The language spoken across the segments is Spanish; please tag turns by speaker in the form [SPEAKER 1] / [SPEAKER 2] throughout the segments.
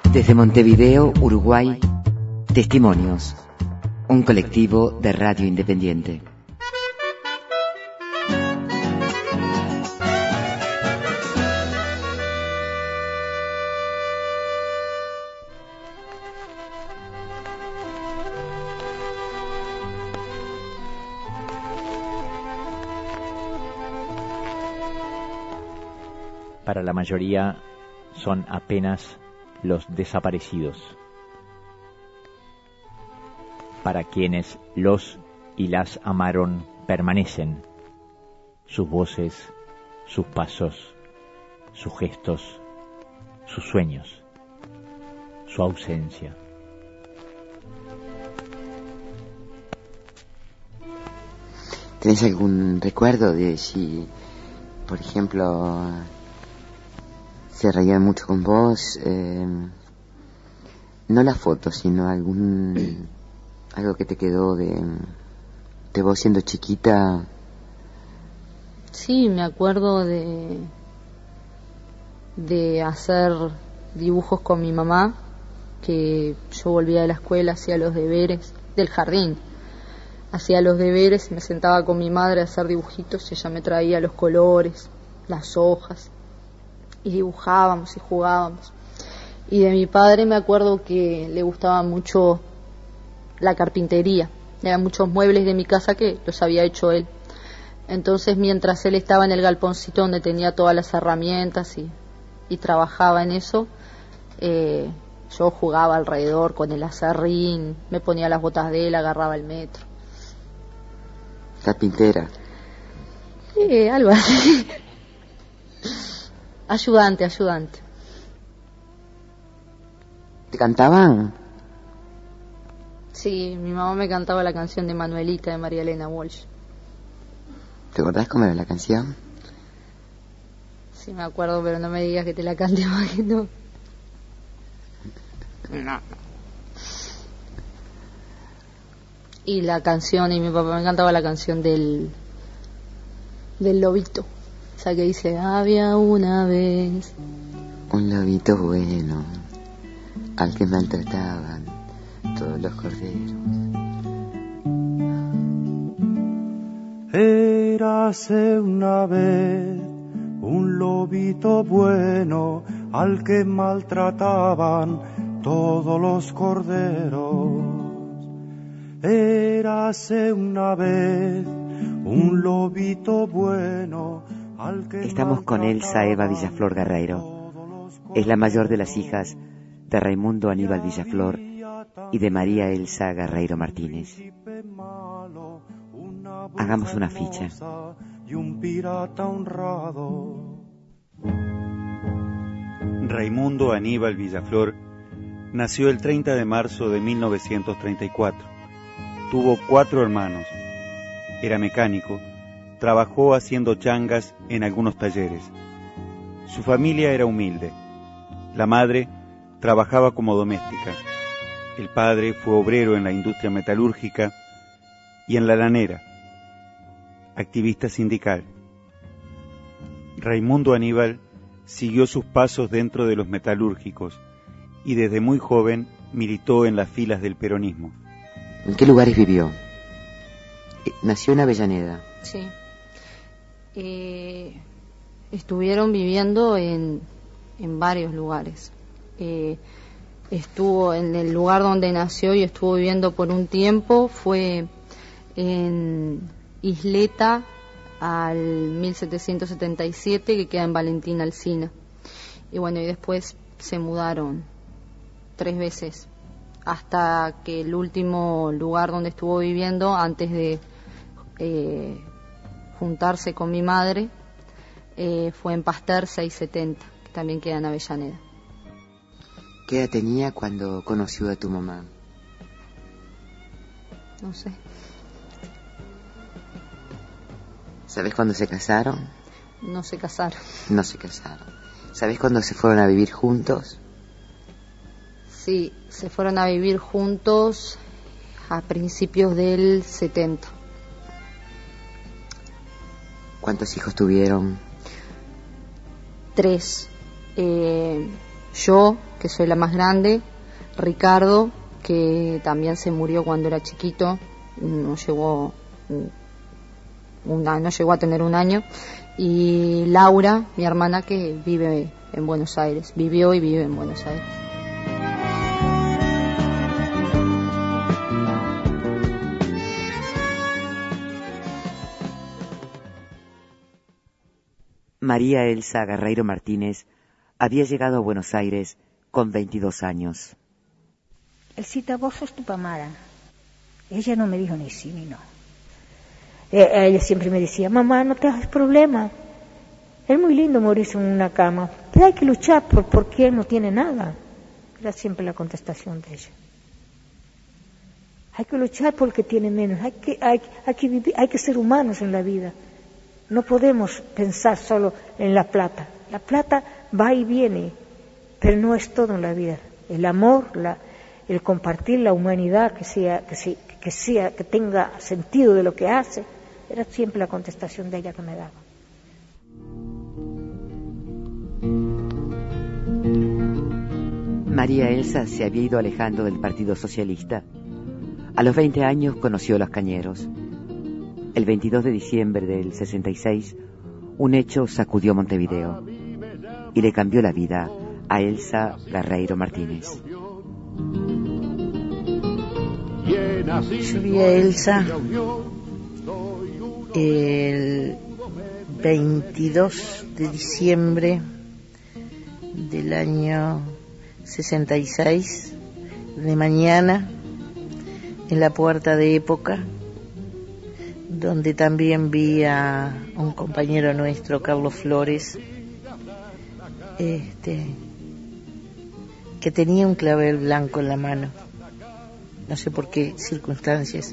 [SPEAKER 1] Desde Montevideo, Uruguay, Testimonios, un colectivo de radio independiente.
[SPEAKER 2] Para la mayoría son apenas los desaparecidos. Para quienes los y las amaron permanecen sus voces, sus pasos, sus gestos, sus sueños, su ausencia.
[SPEAKER 1] ¿Tenés algún recuerdo de si, por ejemplo, se reían mucho con vos? No la foto, sino algo que te quedó de vos siendo chiquita.
[SPEAKER 3] Sí, me acuerdo de hacer dibujos con mi mamá, que yo volvía de la escuela, hacía los deberes del jardín, hacía los deberes y me sentaba con mi madre a hacer dibujitos y ella me traía los colores, las hojas, y dibujábamos y jugábamos. Y de mi padre me acuerdo que le gustaba mucho la carpintería. Había muchos muebles de mi casa que los había hecho él. Entonces, mientras él estaba en el galponcito donde tenía todas las herramientas y trabajaba en eso, yo jugaba alrededor con el aserrín, me ponía las botas de él, agarraba el metro.
[SPEAKER 1] ¿Carpintera?
[SPEAKER 3] Algo así. Ayudante.
[SPEAKER 1] ¿Te cantaban?
[SPEAKER 3] Sí, mi mamá me cantaba la canción de Manuelita de María Elena Walsh.
[SPEAKER 1] ¿Te acordás cómo era la canción?
[SPEAKER 3] Sí, me acuerdo, pero no me digas que te la cante más que no. No. Y la canción, y mi papá me cantaba la canción del lobito. Esa que dice, había una vez
[SPEAKER 1] un lobito bueno, al que maltrataban todos los corderos.
[SPEAKER 4] Érase una vez un lobito bueno, al que maltrataban todos los corderos. Érase una vez un lobito bueno.
[SPEAKER 1] Estamos con Elsa Eva Villaflor Guerreiro. Es la mayor de las hijas de Raimundo Aníbal Villaflor y de María Elsa Guerreiro Martínez. Hagamos una ficha.
[SPEAKER 4] Y un pirata honrado.
[SPEAKER 5] Raimundo Aníbal Villaflor nació el 30 de marzo de 1934. Tuvo 4 hermanos. Era mecánico. Trabajó haciendo changas en algunos talleres. Su familia era humilde. La madre trabajaba como doméstica. El padre fue obrero en la industria metalúrgica y en la lanera, activista sindical. Raimundo Aníbal siguió sus pasos dentro de los metalúrgicos y desde muy joven militó en las filas del peronismo.
[SPEAKER 1] ¿En qué lugares vivió? Nació en Avellaneda.
[SPEAKER 3] Sí. Estuvieron viviendo en varios lugares. Estuvo en el lugar donde nació y estuvo viviendo por un tiempo, fue en Isleta al 1777, que queda en Valentín Alsina. Y bueno, y después se mudaron 3 veces, hasta que el último lugar donde estuvo viviendo, antes de juntarse con mi madre, fue en Pasteur 670, que también queda en Avellaneda.
[SPEAKER 1] ¿Qué edad tenía cuando conoció a tu mamá?
[SPEAKER 3] No sé.
[SPEAKER 1] ¿Sabés cuándo se casaron?
[SPEAKER 3] No se casaron.
[SPEAKER 1] No se casaron. ¿Sabés cuándo se fueron a vivir juntos?
[SPEAKER 3] Sí, se fueron a vivir juntos a principios del 70.
[SPEAKER 1] ¿Cuántos hijos tuvieron?
[SPEAKER 3] 3. yo, que soy la más grande, Ricardo, que también se murió cuando era chiquito, no llegó a tener un año, y Laura, mi hermana, que vive en Buenos Aires, vivió y vive en Buenos Aires.
[SPEAKER 1] María Elsa Garreiro Martínez había llegado a Buenos Aires con 22 años.
[SPEAKER 6] Elcita, vos sos Tupamara. Ella no me dijo ni sí ni no. Ella siempre me decía, mamá, no te hagas problema. Es muy lindo morirse en una cama, pero hay que luchar porque él no tiene nada. Era siempre la contestación de ella. Hay que luchar por el que tiene menos. Hay que vivir, hay que ser humanos en la vida. No podemos pensar solo en la plata. La plata va y viene, pero no es todo en la vida. El amor, el compartir la humanidad, que tenga sentido de lo que hace, era siempre la contestación de ella que me daba.
[SPEAKER 1] María Elsa se había ido alejando del Partido Socialista. A los 20 años conoció Los Cañeros. El 22 de diciembre del 66, un hecho sacudió Montevideo y le cambió la vida a Elsa Garreiro Martínez.
[SPEAKER 7] Yo vi a Elsa el 22 de diciembre del año 66, de mañana, en la Puerta de Época, donde también vi a un compañero nuestro, Carlos Flores, que tenía un clavel blanco en la mano, no sé por qué circunstancias,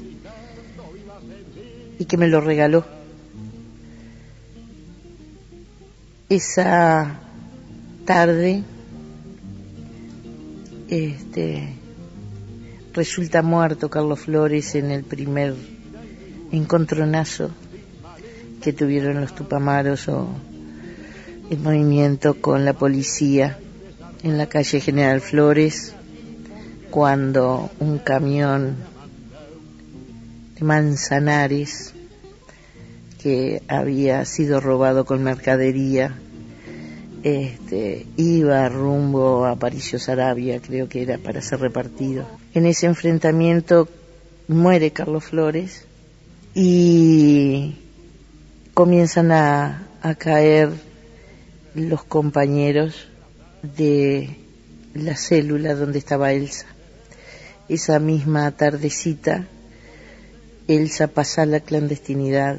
[SPEAKER 7] y que me lo regaló. Esa tarde resulta muerto Carlos Flores en el primer encontronazo que tuvieron los Tupamaros o el movimiento con la policía en la calle General Flores, cuando un camión de Manzanares que había sido robado con mercadería iba rumbo a Aparicio Saravia, creo que era, para ser repartido. En ese enfrentamiento muere Carlos Flores y comienzan a caer los compañeros de la célula donde estaba Elsa. Esa misma tardecita, Elsa pasa a la clandestinidad.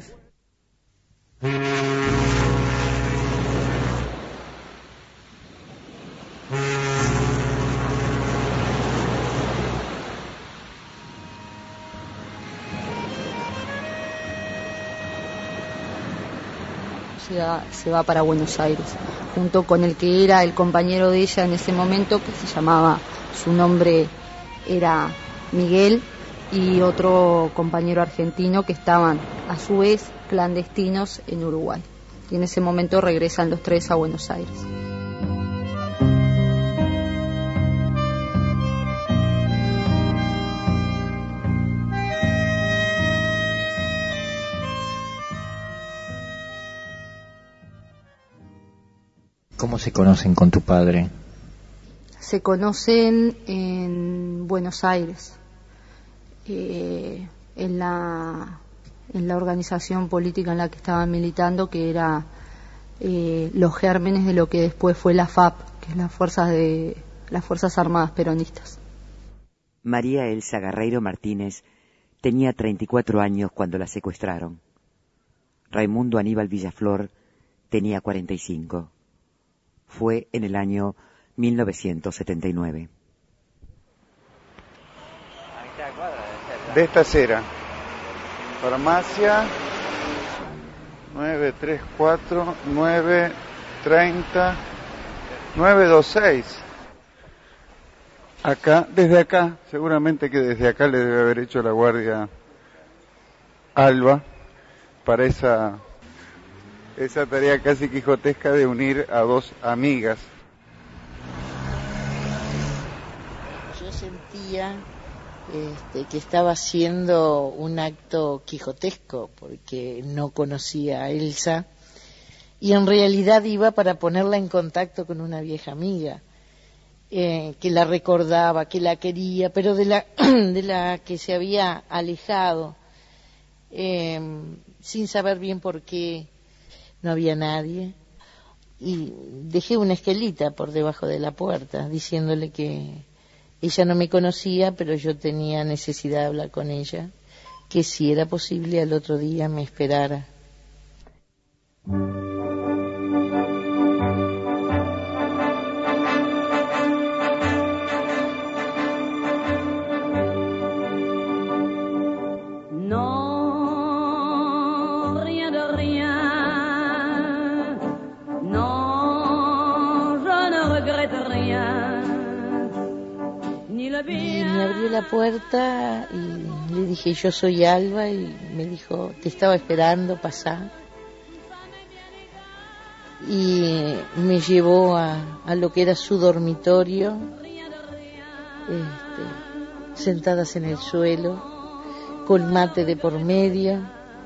[SPEAKER 3] Se va para Buenos Aires, junto con el que era el compañero de ella en ese momento, que se llamaba, su nombre era Miguel, y otro compañero argentino que estaban a su vez clandestinos en Uruguay. Y en ese momento regresan los tres a Buenos Aires.
[SPEAKER 2] ¿Cómo se conocen con tu padre?
[SPEAKER 3] Se conocen en Buenos Aires, en la organización política en la que estaban militando, que era los gérmenes de lo que después fue la FAP, que es las Fuerzas Armadas Peronistas.
[SPEAKER 1] María Elsa Garreiro Martínez tenía 34 años cuando la secuestraron. Raimundo Aníbal Villaflor tenía 45. Fue en el año 1979.
[SPEAKER 5] De esta acera, farmacia 934 930 926. Acá, desde acá, seguramente que desde acá le debe haber hecho la guardia Alba para esa tarea casi quijotesca de unir a dos amigas.
[SPEAKER 7] sentía que estaba haciendo un acto quijotesco porque no conocía a Elsa y en realidad iba para ponerla en contacto con una vieja amiga que la recordaba, que la quería, pero de la que se había alejado sin saber bien por qué. No había nadie y dejé una esquelita por debajo de la puerta diciéndole que ella no me conocía, pero yo tenía necesidad de hablar con ella, que si era posible al otro día me esperara. Y me abrió la puerta y le dije, yo soy Alba, y me dijo, te estaba esperando, pasá. Y me llevó a lo que era su dormitorio, sentadas en el suelo, con mate de por medio,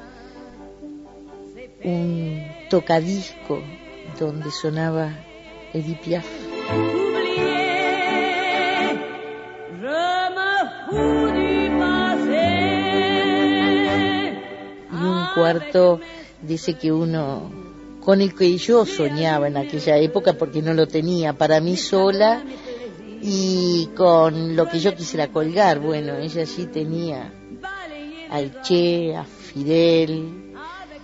[SPEAKER 7] un tocadisco donde sonaba Edith Piaf. Y un cuarto, dice que uno, con el que yo soñaba en aquella época, porque no lo tenía, para mí sola, y con lo que yo quisiera colgar. Bueno, ella sí tenía al Che, a Fidel,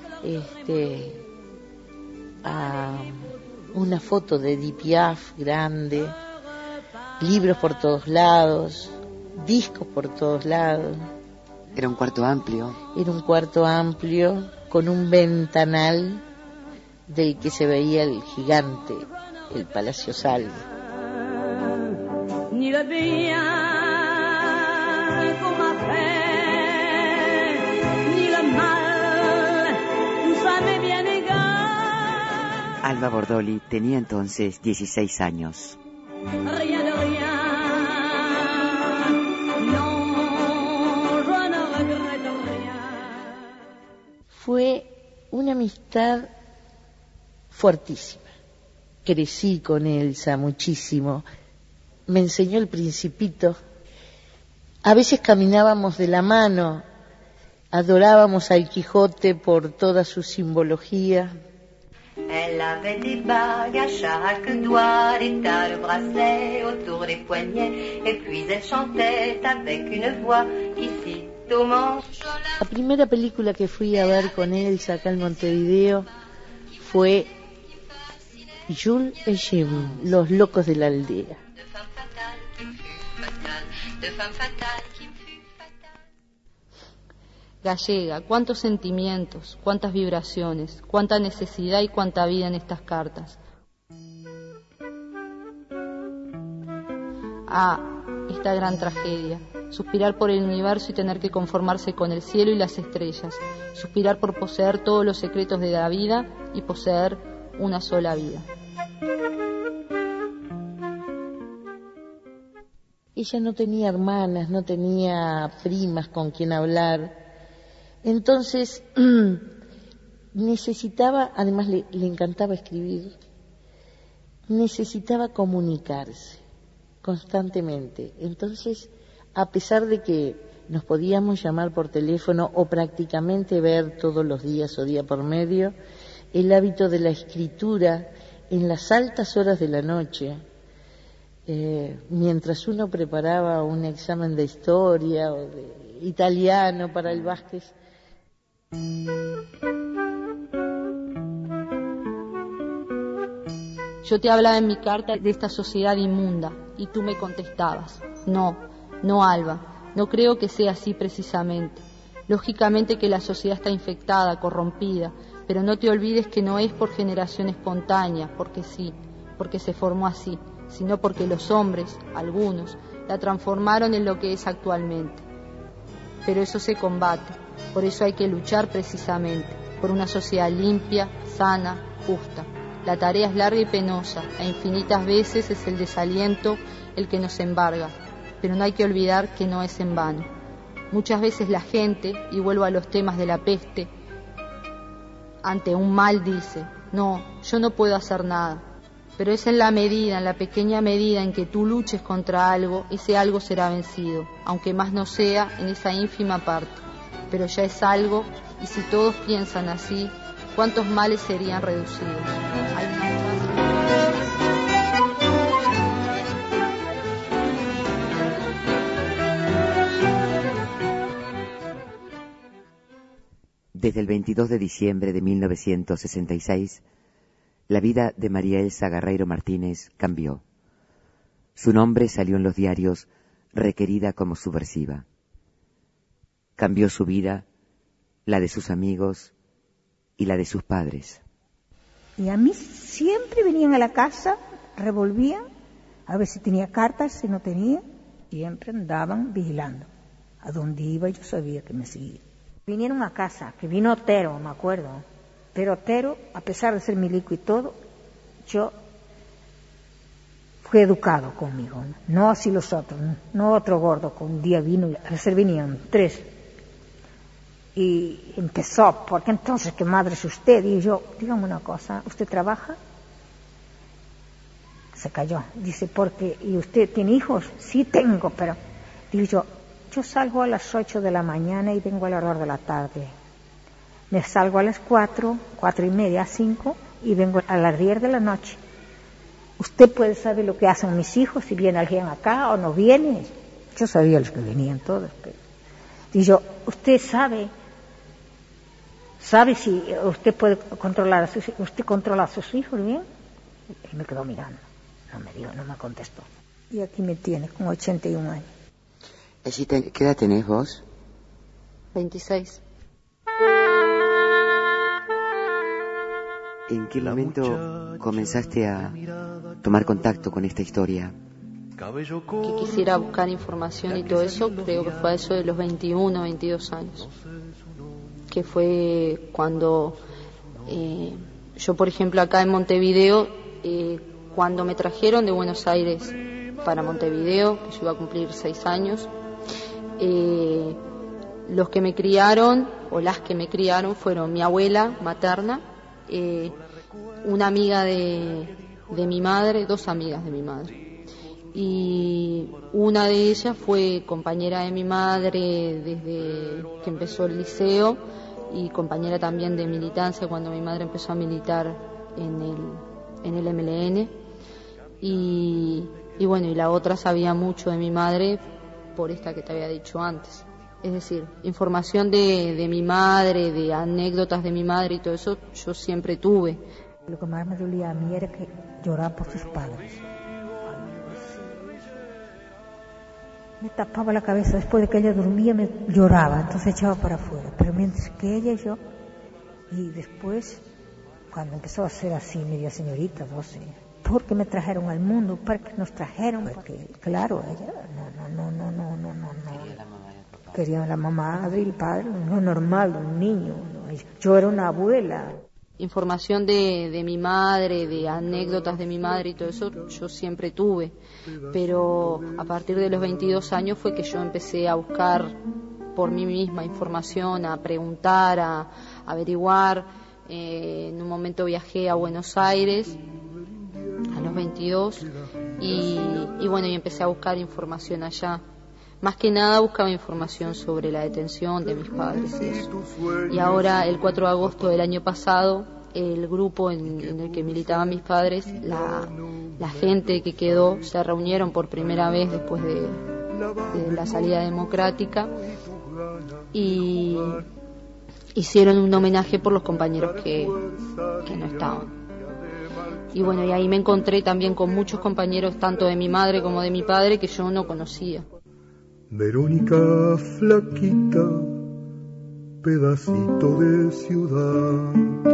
[SPEAKER 7] a una foto de Edith Piaf grande, libros por todos lados, discos por todos lados.
[SPEAKER 1] Era un cuarto amplio.
[SPEAKER 7] Era un cuarto amplio con un ventanal del que se veía el gigante, el Palacio Salvo.
[SPEAKER 1] Alba Bordoli tenía entonces 16 años.
[SPEAKER 7] Fue una amistad fuertísima. Crecí con Elsa muchísimo. Me enseñó El Principito. A veces caminábamos de la mano. Adorábamos al Quijote por toda su simbología.
[SPEAKER 8] Elle avait des bagues à chaque doigt, des tas de bracelets autour des poignets, et puis elle chantait avec une voix qui cite au manche.
[SPEAKER 7] La primera película que fui a ver con Elsa acá en Montevideo fue Jules et Jim, Los locos de la aldea.
[SPEAKER 3] Gallega, cuántos sentimientos, cuántas vibraciones, cuánta necesidad y cuánta vida en estas cartas. Esta gran tragedia, suspirar por el universo y tener que conformarse con el cielo y las estrellas, suspirar por poseer todos los secretos de la vida y poseer una sola vida.
[SPEAKER 7] Ella no tenía hermanas, no tenía primas con quien hablar. Entonces necesitaba, además le encantaba escribir, necesitaba comunicarse constantemente. Entonces, a pesar de que nos podíamos llamar por teléfono o prácticamente ver todos los días o día por medio, el hábito de la escritura en las altas horas de la noche, mientras uno preparaba un examen de historia o de italiano para el Vázquez,
[SPEAKER 3] yo te hablaba en mi carta de esta sociedad inmunda y tú me contestabas, no Alba, no creo que sea así precisamente. Lógicamente que la sociedad está infectada, corrompida, pero no te olvides que no es por generación espontánea, porque sí, porque se formó así, sino porque los hombres, algunos, la transformaron en lo que es actualmente. Pero eso se combate, por eso hay que luchar precisamente, por una sociedad limpia, sana, justa. La tarea es larga y penosa, e infinitas veces es el desaliento el que nos embarga, pero no hay que olvidar que no es en vano. Muchas veces la gente, y vuelvo a los temas de la peste, ante un mal dice, no, yo no puedo hacer nada. Pero es en la medida, en la pequeña medida en que tú luches contra algo, ese algo será vencido, aunque más no sea en esa ínfima parte. Pero ya es algo, y si todos piensan así, ¿cuántos males serían reducidos?
[SPEAKER 1] Desde el 22 de diciembre de 1966, la vida de María Elsa Garreiro Martínez cambió. Su nombre salió en los diarios requerida como subversiva. Cambió su vida, la de sus amigos y la de sus padres.
[SPEAKER 6] Y a mí siempre venían a la casa, revolvían, a ver si tenía cartas, si no tenía, siempre andaban vigilando. A donde iba yo sabía que me seguía. Vinieron a casa, que vino Otero, me acuerdo. Pero Otero, a pesar de ser milico y todo, yo fui educado conmigo. No así los otros, no otro gordo que un día vino, a veces venían 3. Y empezó, porque entonces, ¿qué madre es usted? Y yo, dígame una cosa, ¿usted trabaja? Se cayó. Dice, porque, ¿y usted tiene hijos? Sí tengo, pero, digo yo salgo a las 8 de la mañana y vengo a la hora de la tarde. Me salgo a las 4:30, 5 y vengo a las 10 de la noche. Usted puede saber lo que hacen mis hijos, si viene alguien acá o no viene. Yo sabía los que venían todos, pero digo yo, ¿usted sabe si usted puede controlar a sus hijos? ¿Usted controla a sus hijos bien? Él me quedó mirando, no me contestó. Y aquí me tiene, con 81 años.
[SPEAKER 1] ¿Qué edad tenés vos?
[SPEAKER 3] 26.
[SPEAKER 1] ¿En qué momento comenzaste a tomar contacto con esta historia?
[SPEAKER 3] Que quisiera buscar información y todo eso, creo que fue a eso de los 21, 22 años. Que fue cuando yo, por ejemplo, acá en Montevideo, cuando me trajeron de Buenos Aires para Montevideo, que yo iba a cumplir 6 años, los que me criaron, o las que me criaron, fueron mi abuela materna, una amiga de mi madre, 2 amigas de mi madre. Y una de ellas fue compañera de mi madre desde que empezó el liceo y compañera también de militancia cuando mi madre empezó a militar en el MLN. Y bueno, y la otra sabía mucho de mi madre por esta que te había dicho antes. Es decir, información de mi madre, de anécdotas de mi madre y todo eso, yo siempre tuve.
[SPEAKER 6] Lo que más me dolía a mí era que lloraba por sus padres. Me tapaba la cabeza, después de que ella dormía me lloraba, entonces echaba para afuera. Pero mientras que ella y yo, y después, cuando empezó a ser así, media señorita, 12, porque me trajeron al mundo, para que nos trajeron, porque claro, ella no. Quería la mamá y el padre, no normal, un niño. Yo era una abuela.
[SPEAKER 3] Información de mi madre, de anécdotas de mi madre y todo eso, yo siempre tuve. Pero a partir de los 22 años fue que yo empecé a buscar por mí misma información, a preguntar, a averiguar. En un momento viajé a Buenos Aires a los 22 y bueno, y empecé a buscar información allá. Más que nada buscaba información sobre la detención de mis padres y eso. Y ahora, el 4 de agosto del año pasado, el grupo en el que militaban mis padres, la gente que quedó, se reunieron por primera vez después de la salida democrática y hicieron un homenaje por los compañeros que no estaban. Y bueno, y ahí me encontré también con muchos compañeros, tanto de mi madre como de mi padre, que yo no conocía.
[SPEAKER 4] Verónica flaquita, pedacito de ciudad.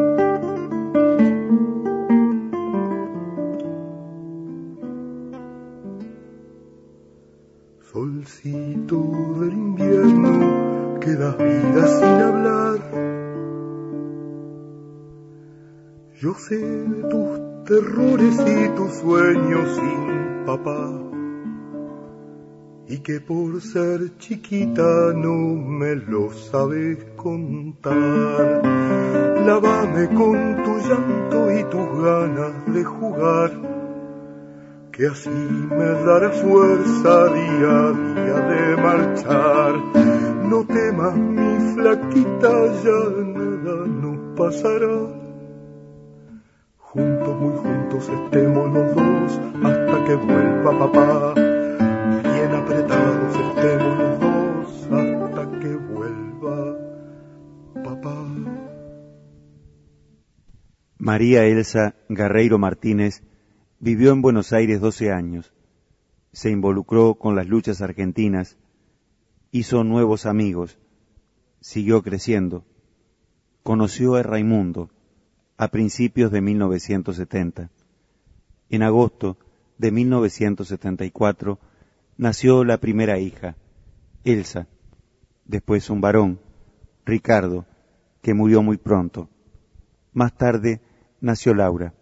[SPEAKER 4] Solcito del invierno que das vida sin hablar. Yo sé de tus terrores y tus sueños sin papá. y que por ser chiquita no me lo sabes contar. Lávame con tu llanto y tus ganas de jugar, que así me dará fuerza día a día de marchar. No temas, mi flaquita, ya nada nos pasará. Juntos, muy juntos estemos los dos hasta que vuelva papá. Bien apretados estemos los dos hasta que vuelva papá.
[SPEAKER 5] María Elsa Garreiro Martínez vivió en Buenos Aires 12 años. Se involucró con las luchas argentinas, hizo nuevos amigos, siguió creciendo. Conoció a Raimundo a principios de 1970. En agosto de 1974 nació la primera hija, Elsa, después un varón, Ricardo, que murió muy pronto. Más tarde nació Laura.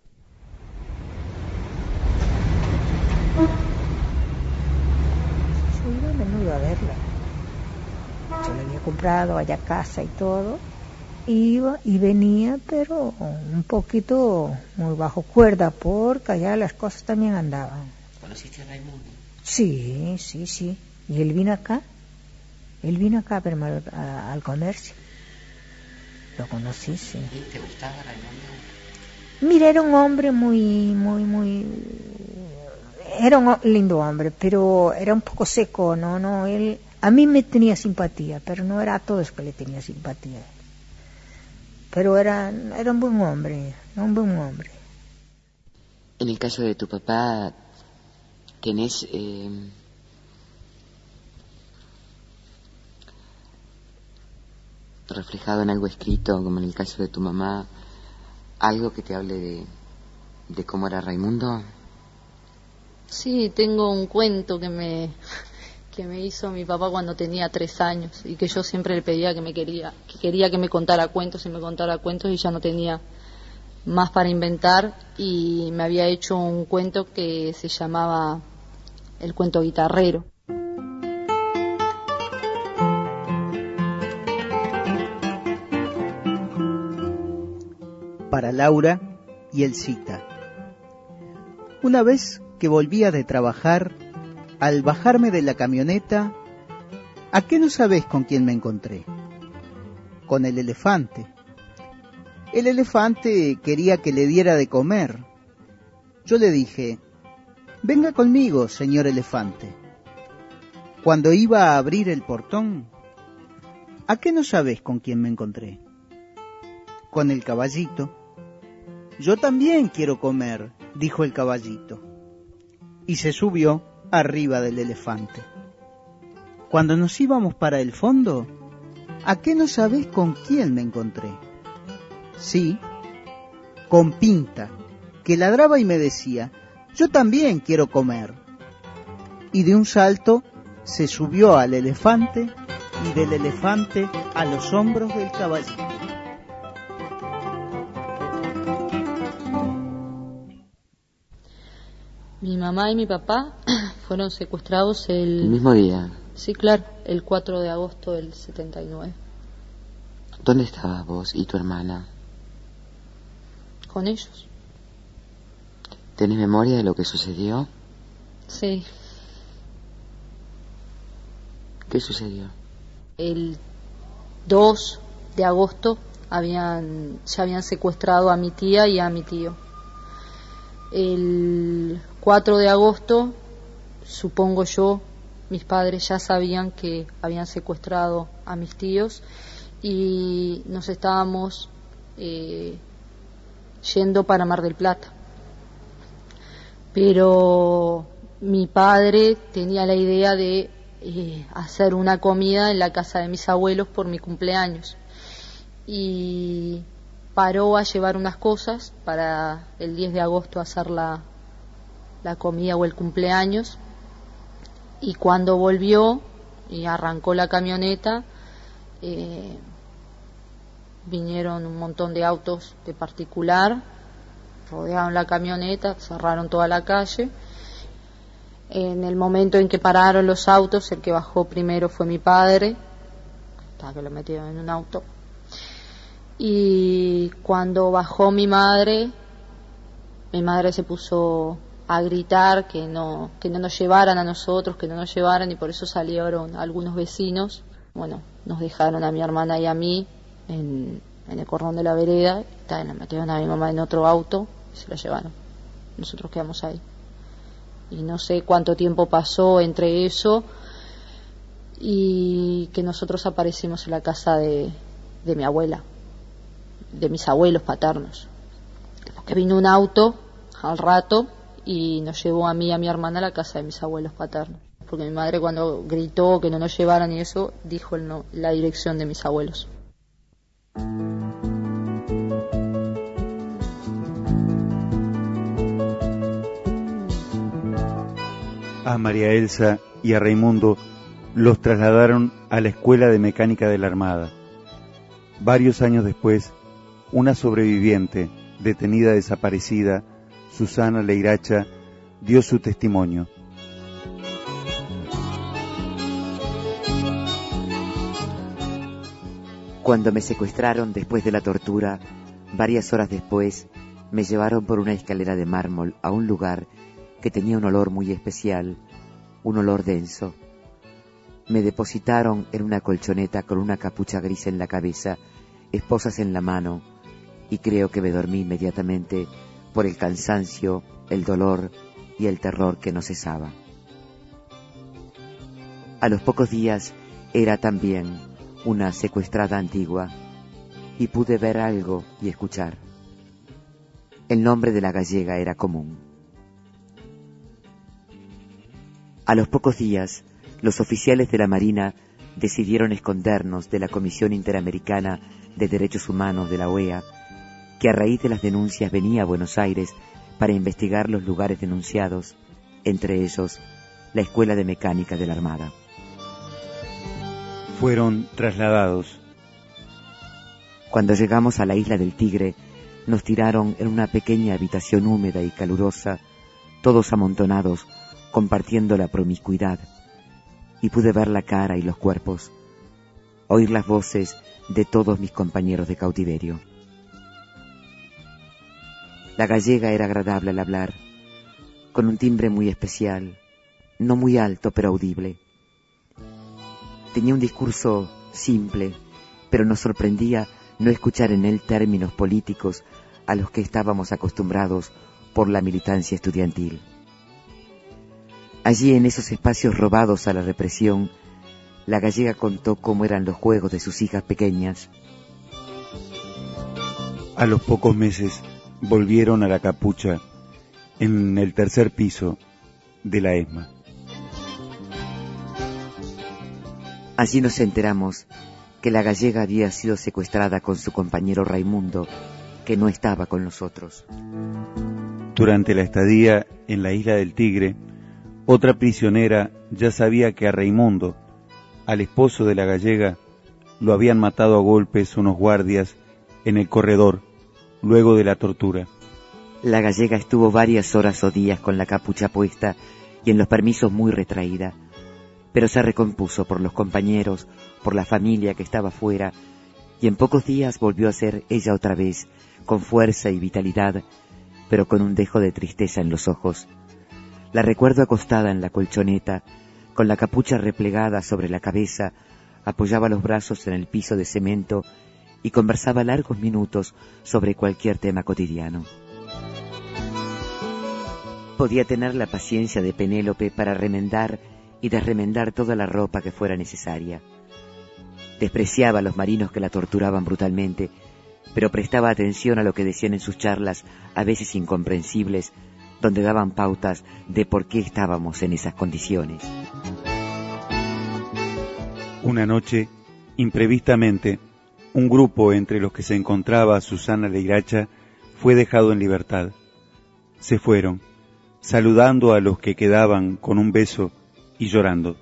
[SPEAKER 6] Yo iba a menudo a verla. Yo le había comprado allá casa y todo. Iba y venía, pero un poquito muy bajo cuerda, porque allá las cosas también andaban.
[SPEAKER 7] ¿Conociste a Raimundo?
[SPEAKER 6] Sí. Y él vino acá. Al comercio. Lo conocí, sí.
[SPEAKER 7] ¿Te gustaba Raimundo?
[SPEAKER 6] Mira, era un hombre muy... Era un lindo hombre, pero era un poco seco, ¿no? Él... A mí me tenía simpatía, pero no era a todos que le tenía simpatía. Pero era un buen hombre.
[SPEAKER 1] En el caso de tu papá, ¿tenés reflejado en algo escrito, como en el caso de tu mamá, algo que te hable de cómo era Raimundo?
[SPEAKER 3] Sí, tengo un cuento que me hizo mi papá cuando tenía 3 años y que yo siempre le pedía que quería que me contara cuentos y ya no tenía más para inventar, y me había hecho un cuento que se llamaba El cuento guitarrero.
[SPEAKER 9] Para Laura y Elcita. Una vez que volvía de trabajar, al bajarme de la camioneta, ¿a qué no sabés con quién me encontré? Con el elefante. El elefante quería que le diera de comer. Yo le dije, venga conmigo, señor elefante. Cuando iba a abrir el portón, ¿a qué no sabés con quién me encontré? Con el caballito. Yo también quiero comer, dijo el caballito. Y se subió arriba del elefante. Cuando nos íbamos para el fondo, ¿a qué no sabés con quién me encontré? Sí, con Pinta, que ladraba y me decía, yo también quiero comer. Y de un salto se subió al elefante y del elefante a los hombros del caballito.
[SPEAKER 3] Mi mamá y mi papá fueron secuestrados
[SPEAKER 1] ¿El mismo día?
[SPEAKER 3] Sí, claro, el 4 de agosto del 79.
[SPEAKER 1] ¿Dónde estabas vos y tu hermana?
[SPEAKER 3] Con ellos.
[SPEAKER 1] ¿Tenés memoria de lo que sucedió?
[SPEAKER 3] Sí.
[SPEAKER 1] ¿Qué sucedió?
[SPEAKER 3] El 2 de agosto ya habían secuestrado a mi tía y a mi tío. El 4 de agosto, supongo yo, mis padres ya sabían que habían secuestrado a mis tíos y nos estábamos yendo para Mar del Plata. Pero mi padre tenía la idea de hacer una comida en la casa de mis abuelos por mi cumpleaños y paró a llevar unas cosas para el 10 de agosto hacer la comida o el cumpleaños, y cuando volvió y arrancó la camioneta, vinieron un montón de autos de particular, rodearon la camioneta, cerraron toda la calle En el momento en que pararon los autos, el que bajó primero fue mi padre, que lo metió en un auto. Y cuando bajó mi madre se puso a gritar que no nos llevaran a nosotros, que no nos llevaran, y por eso salieron algunos vecinos. Bueno, nos dejaron a mi hermana y a mí en el cordón de la vereda, nos metieron a mi mamá en otro auto y se la llevaron. Nosotros quedamos ahí. Y no sé cuánto tiempo pasó entre eso y que nosotros aparecimos en la casa de mi abuela, de mis abuelos paternos. Porque vino un auto al rato y nos llevó a mí y a mi hermana a la casa de mis abuelos paternos. Porque mi madre, cuando gritó que no nos llevaran y eso, dijo la dirección de mis abuelos.
[SPEAKER 5] A María Elsa y a Raimundo los trasladaron a la Escuela de Mecánica de la Armada. Varios años después, una sobreviviente, detenida desaparecida, Susana Leiracha, dio su testimonio.
[SPEAKER 1] Cuando me secuestraron después de la tortura, varias horas después, me llevaron por una escalera de mármol a un lugar que tenía un olor muy especial, un olor denso. Me depositaron en una colchoneta con una capucha gris en la cabeza, esposas en la mano, y creo que me dormí inmediatamente por el cansancio, el dolor y el terror que no cesaba. A los pocos días era también una secuestrada antigua, y pude ver algo y escuchar. El nombre de la gallega era común. A los pocos días, los oficiales de la Marina decidieron escondernos de la Comisión Interamericana de Derechos Humanos de la OEA, que a raíz de las denuncias venía a Buenos Aires para investigar los lugares denunciados, entre ellos la Escuela de Mecánica de la Armada.
[SPEAKER 5] Fueron trasladados.
[SPEAKER 1] Cuando llegamos a la isla del Tigre, nos tiraron en una pequeña habitación húmeda y calurosa, todos amontonados, compartiendo la promiscuidad, y pude ver la cara y los cuerpos, oír las voces de todos mis compañeros de cautiverio. La gallega era agradable al hablar, con un timbre muy especial, no muy alto pero audible. Tenía un discurso simple, pero nos sorprendía no escuchar en él términos políticos a los que estábamos acostumbrados por la militancia estudiantil. Allí, en esos espacios robados a la represión, la gallega contó cómo eran los juegos de sus hijas pequeñas.
[SPEAKER 5] A los pocos meses volvieron a la capucha en el tercer piso de la ESMA.
[SPEAKER 1] Allí nos enteramos que la gallega había sido secuestrada con su compañero Raimundo, que no estaba con nosotros.
[SPEAKER 5] Durante la estadía en la isla del Tigre, otra prisionera ya sabía que a Raimundo, al esposo de la gallega, lo habían matado a golpes unos guardias en el corredor, luego de la tortura.
[SPEAKER 1] La gallega estuvo varias horas o días con la capucha puesta y en los permisos muy retraída, pero se recompuso por los compañeros, por la familia que estaba fuera, y en pocos días volvió a ser ella otra vez, con fuerza y vitalidad, pero con un dejo de tristeza en los ojos. La recuerdo acostada en la colchoneta, con la capucha replegada sobre la cabeza, apoyaba los brazos en el piso de cemento y conversaba largos minutos sobre cualquier tema cotidiano. Podía tener la paciencia de Penélope para remendar y desremendar toda la ropa que fuera necesaria. Despreciaba a los marinos que la torturaban brutalmente, pero prestaba atención a lo que decían en sus charlas, a veces incomprensibles, donde daban pautas de por qué estábamos en esas condiciones.
[SPEAKER 5] Una noche, imprevistamente, un grupo entre los que se encontraba Susana Leiracha fue dejado en libertad. Se fueron, saludando a los que quedaban con un beso y llorando.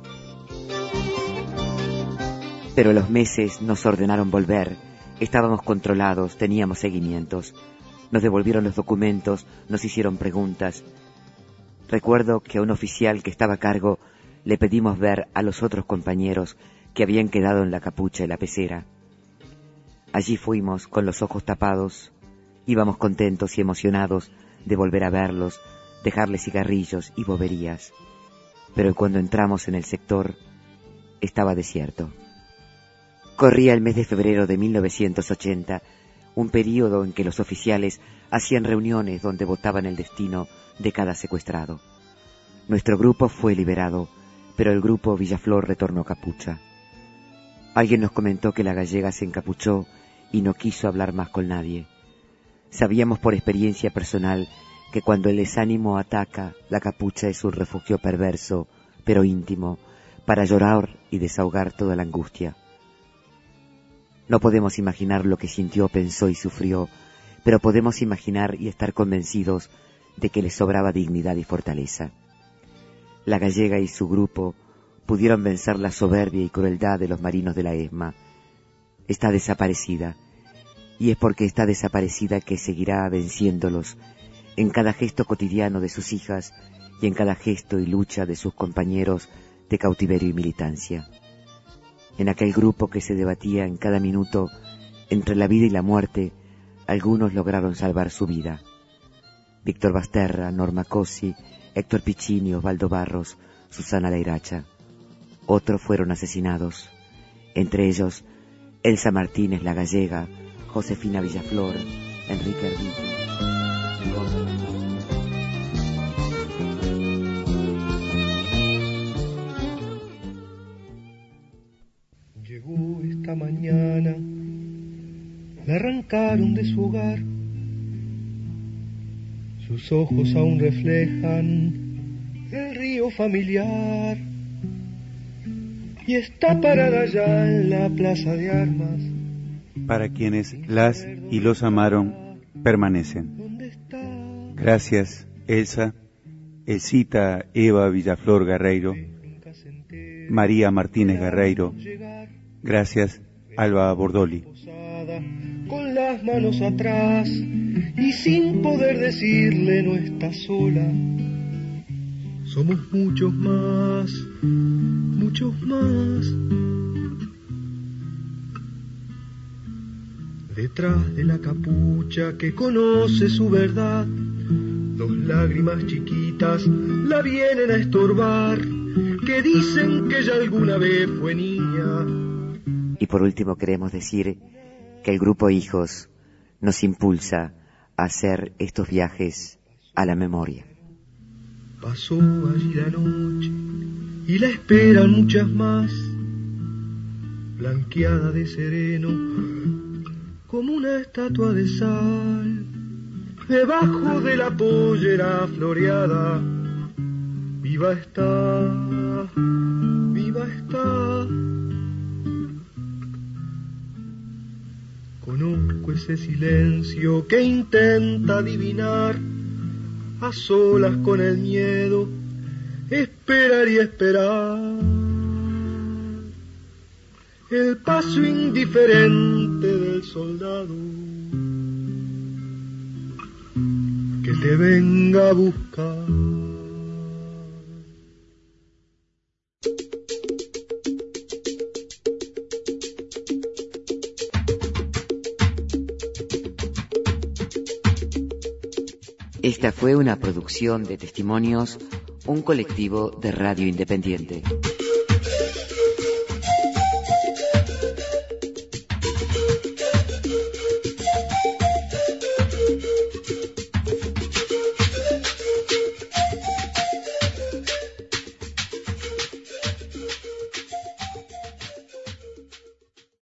[SPEAKER 1] Pero a los meses nos ordenaron volver. Estábamos controlados, teníamos seguimientos. Nos devolvieron los documentos, nos hicieron preguntas. Recuerdo que a un oficial que estaba a cargo le pedimos ver a los otros compañeros que habían quedado en la capucha de la pecera. Allí fuimos con los ojos tapados, íbamos contentos y emocionados de volver a verlos, dejarles cigarrillos y boberías. Pero cuando entramos en el sector, estaba desierto. Corría el mes de febrero de 1980, un período en que los oficiales hacían reuniones donde votaban el destino de cada secuestrado. Nuestro grupo fue liberado, pero el grupo Villaflor retornó capucha. Alguien nos comentó que la gallega se encapuchó y no quiso hablar más con nadie. Sabíamos por experiencia personal que cuando el desánimo ataca, la capucha es un refugio perverso, pero íntimo, para llorar y desahogar toda la angustia. No podemos imaginar lo que sintió, pensó y sufrió, pero podemos imaginar y estar convencidos de que le sobraba dignidad y fortaleza. La gallega y su grupo pudieron vencer la soberbia y crueldad de los marinos de la ESMA. Está desaparecida, y es porque está desaparecida que seguirá venciéndolos en cada gesto cotidiano de sus hijas y en cada gesto y lucha de sus compañeros de cautiverio y militancia. En aquel grupo que se debatía en cada minuto entre la vida y la muerte, algunos lograron salvar su vida. Víctor Basterra, Norma Cosi, Héctor Piccini, Osvaldo Barros, Susana Leiracha. Otros fueron asesinados, entre ellos Elsa Martínez, la gallega, Josefina Villaflor, Enrique Arditi y otros.
[SPEAKER 4] Llegó esta mañana, la arrancaron de su hogar, sus ojos aún reflejan el río familiar, y está parada ya en la plaza de armas.
[SPEAKER 5] Para quienes las y los amaron, permanecen. Gracias, Elsa, Elsita Eva Villaflor Guerreiro, María Martínez Guerreiro. Gracias, Alba Bordoli.
[SPEAKER 4] Con las manos atrás y sin poder decirle no está sola. Somos muchos más, muchos más. Detrás de la capucha que conoce su verdad, dos lágrimas chiquitas la vienen a estorbar, que dicen que ya alguna vez fue niña.
[SPEAKER 1] Y por último queremos decir que el grupo Hijos nos impulsa a hacer estos viajes a la memoria.
[SPEAKER 4] Pasó allí la noche y la esperan muchas más, blanqueada de sereno como una estatua de sal, debajo de la pollera floreada. Viva está, viva está. Conozco ese silencio que intenta adivinar, a solas con el miedo, esperar y esperar. El paso indiferente del soldado que te venga a buscar.
[SPEAKER 1] Esta fue una producción de Testimonios, un colectivo de radio independiente.